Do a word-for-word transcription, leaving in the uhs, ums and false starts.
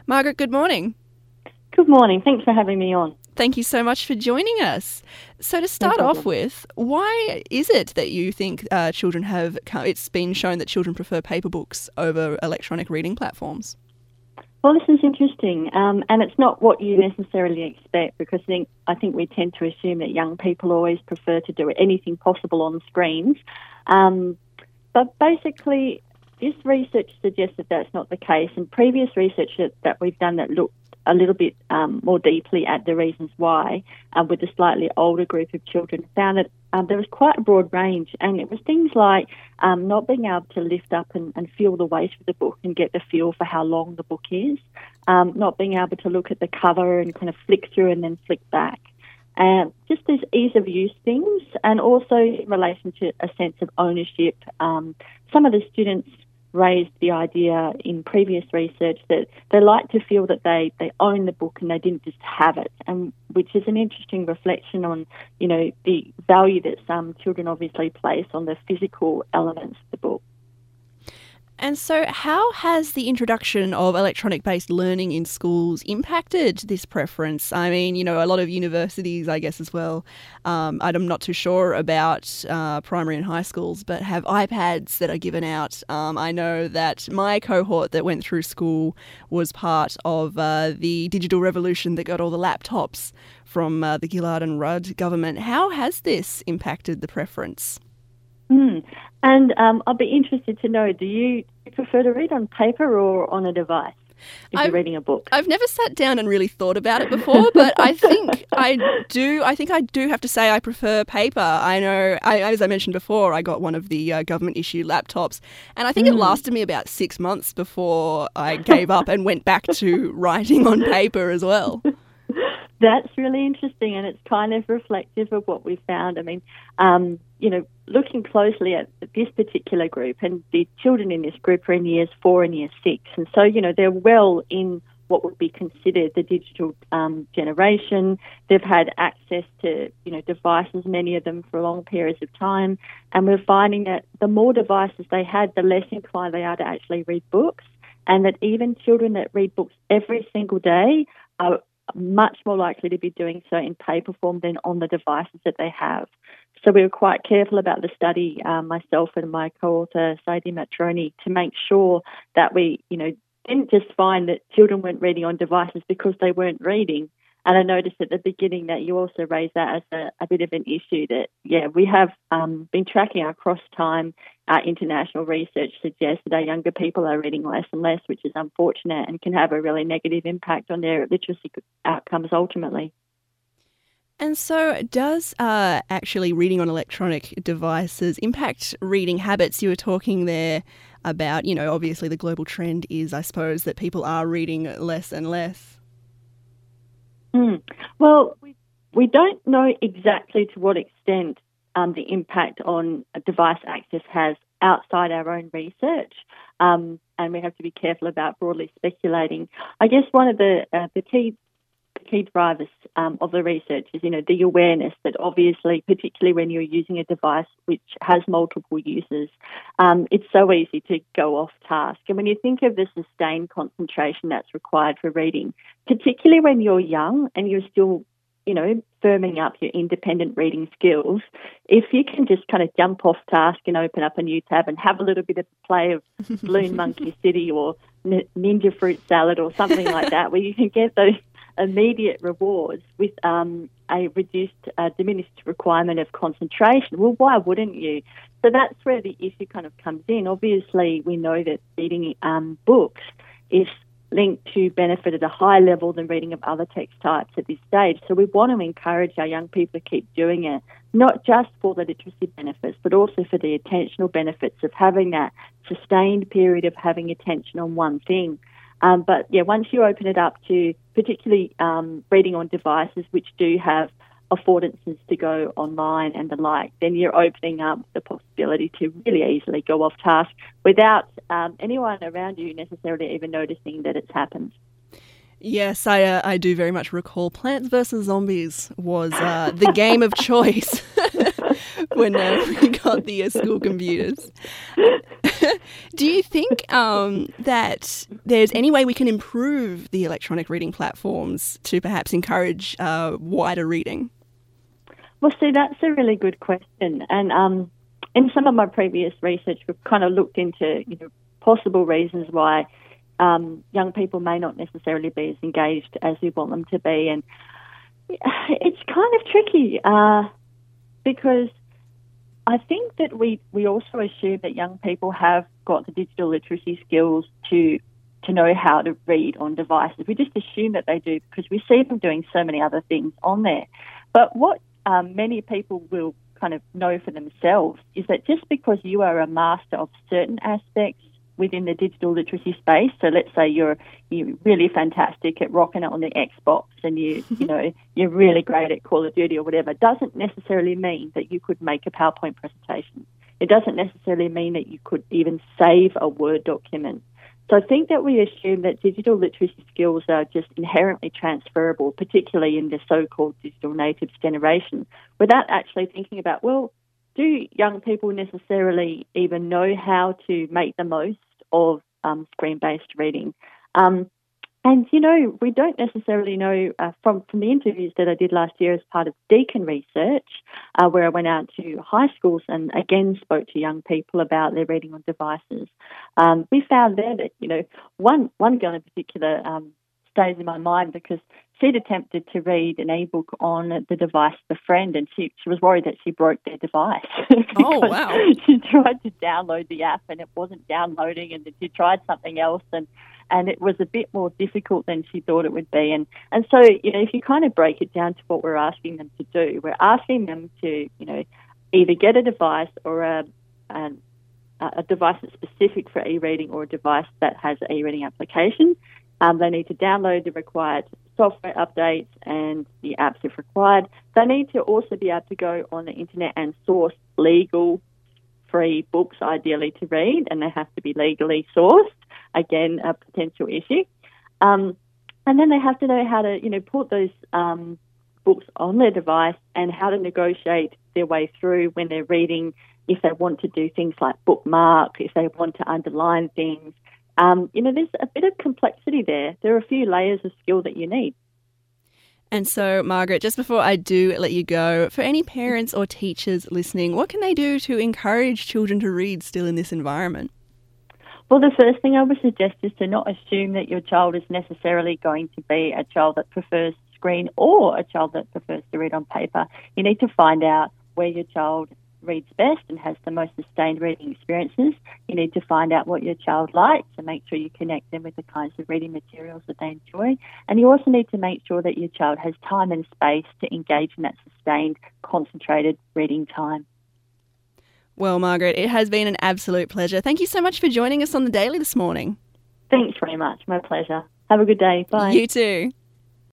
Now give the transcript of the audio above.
Margaret, good morning. Good morning. Thanks for having me on. Thank you so much for joining us. So to start No off with, why is it that you think uh, children have, it's been shown that children prefer paper books over electronic reading platforms? Well, this is interesting, um, and it's not what you necessarily expect, because I think, I think we tend to assume that young people always prefer to do anything possible on screens. Um, but basically, this research suggests that that's not the case, and previous research that, that we've done that looked a little bit um, more deeply at the reasons why, uh, with a slightly older group of children, found that um, there was quite a broad range, and it was things like um, not being able to lift up and, and feel the weight of the book and get the feel for how long the book is, um, not being able to look at the cover and kind of flick through and then flick back. And just these ease of use things, and also in relation to a sense of ownership. Um, some of the students raised the idea in previous research that they like to feel that they, they own the book and they didn't just have it, and which is an interesting reflection on, you know, the value that some children obviously place on the physical elements of the book. And so how has the introduction of electronic-based learning in schools impacted this preference? I mean, you know, a lot of universities, I guess, as well, um, I'm not too sure about uh, primary and high schools, but have iPads that are given out. Um, I know that my cohort that went through school was part of uh, the digital revolution that got all the laptops from uh, the Gillard and Rudd government. How has this impacted the preference? Mm. And um, I'll be interested to know, do you prefer to read on paper or on a device if I've, you're reading a book? I've never sat down and really thought about it before, but I think I do. I think I do have to say I prefer paper. I know, I, as I mentioned before, I got one of the uh, government-issued laptops, and I think mm. it lasted me about six months before I gave up and went back to writing on paper as well. That's really interesting, and it's kind of reflective of what we found. I mean, um, you know, looking closely at this particular group, and the children in this group are in years four and year six, and so, you know, they're well in what would be considered the digital um, generation. They've had access to, you know, devices, many of them for long periods of time, and we're finding that the more devices they had, the less inclined they are to actually read books, and that even children that read books every single day are much more likely to be doing so in paper form than on the devices that they have. So we were quite careful about the study, um, myself and my co-author, Sadie Matroni, to make sure that we, you know, didn't just find that children weren't reading on devices because they weren't reading. And I noticed at the beginning that you also raised that as a, a bit of an issue that, yeah, we have um, been tracking across time. Our international research suggests that our younger people are reading less and less, which is unfortunate and can have a really negative impact on their literacy outcomes ultimately. And so does uh, actually reading on electronic devices impact reading habits? You were talking there about, you know, obviously the global trend is, I suppose, that people are reading less and less. Mm. Well, we, we don't know exactly to what extent um, the impact on device access has outside our own research, um, and we have to be careful about broadly speculating. I guess one of the uh, the key key drivers um, of the research is, you know, the awareness that obviously, particularly when you're using a device which has multiple uses, um, it's so easy to go off task. And when you think of the sustained concentration that's required for reading, particularly when you're young and you're still, you know, firming up your independent reading skills, if you can just kind of jump off task and open up a new tab and have a little bit of play of Balloon Monkey City or Ninja Fruit Salad or something like that, where you can get those immediate rewards with um, a reduced, uh, diminished requirement of concentration, well, why wouldn't you? So that's where the issue kind of comes in. Obviously, we know that reading um, books is linked to benefit at a higher level than reading of other text types at this stage. So we want to encourage our young people to keep doing it, not just for the literacy benefits, but also for the attentional benefits of having that sustained period of having attention on one thing. Um, but, yeah, once you open it up to particularly um, reading on devices which do have affordances to go online and the like, then you're opening up the possibility to really easily go off task without um, anyone around you necessarily even noticing that it's happened. Yes, I uh, I do very much recall Plants versus. Zombies was uh, the game of choice when uh, we got the uh, school computers. Do you think um, that there's any way we can improve the electronic reading platforms to perhaps encourage uh, wider reading? Well, see, that's a really good question. And um, in some of my previous research, we've kind of looked into, you know, possible reasons why um, young people may not necessarily be as engaged as we want them to be. And it's kind of tricky uh, because I think that we, we also assume that young people have got the digital literacy skills to to know how to read on devices. We just assume that they do because we see them doing so many other things on there. But what um, many people will kind of know for themselves is that just because you are a master of certain aspects within the digital literacy space, so let's say you're you're really fantastic at rocking it on the Xbox and you you know you're really great at Call of Duty or whatever, doesn't necessarily mean that you could make a PowerPoint presentation. It doesn't necessarily mean that you could even save a Word document. So I think that we assume that digital literacy skills are just inherently transferable, particularly in the so-called digital natives generation, without actually thinking about, well, do young people necessarily even know how to make the most of um, screen-based reading? Um, and, you know, we don't necessarily know uh, from, from the interviews that I did last year as part of Deakin research, uh, where I went out to high schools and again spoke to young people about their reading on devices. Um, we found there that, you know, one, one girl in particular um, stays in my mind because she'd attempted to read an ebook on the device of a friend, and she, she was worried that she broke their device. Oh, wow. She tried to download the app and it wasn't downloading, and then she tried something else and, and it was a bit more difficult than she thought it would be. And, and so, you know, if you kind of break it down to what we're asking them to do, we're asking them to, you know, either get a device or a, a, a device that's specific for e-reading or a device that has an e-reading application. Um, they need to download the required software updates and the apps if required. They need to also be able to go on the internet and source legal, free books, ideally, to read, and they have to be legally sourced. Again, a potential issue. Um, and then they have to know how to, you know, put those um, books on their device and how to negotiate their way through when they're reading, if they want to do things like bookmark, if they want to underline things. Um, you know, there's a bit of complexity there. There are a few layers of skill that you need. And so, Margaret, just before I do let you go, for any parents or teachers listening, what can they do to encourage children to read still in this environment? Well, the first thing I would suggest is to not assume that your child is necessarily going to be a child that prefers screen or a child that prefers to read on paper. You need to find out where your child reads best and has the most sustained reading experiences. You need to find out what your child likes and make sure you connect them with the kinds of reading materials that they enjoy. And you also need to make sure that your child has time and space to engage in that sustained, concentrated reading time. Well, Margaret, it has been an absolute pleasure. Thank you so much for joining us on The Daily this morning. Thanks very much. My pleasure. Have a good day. Bye. You too.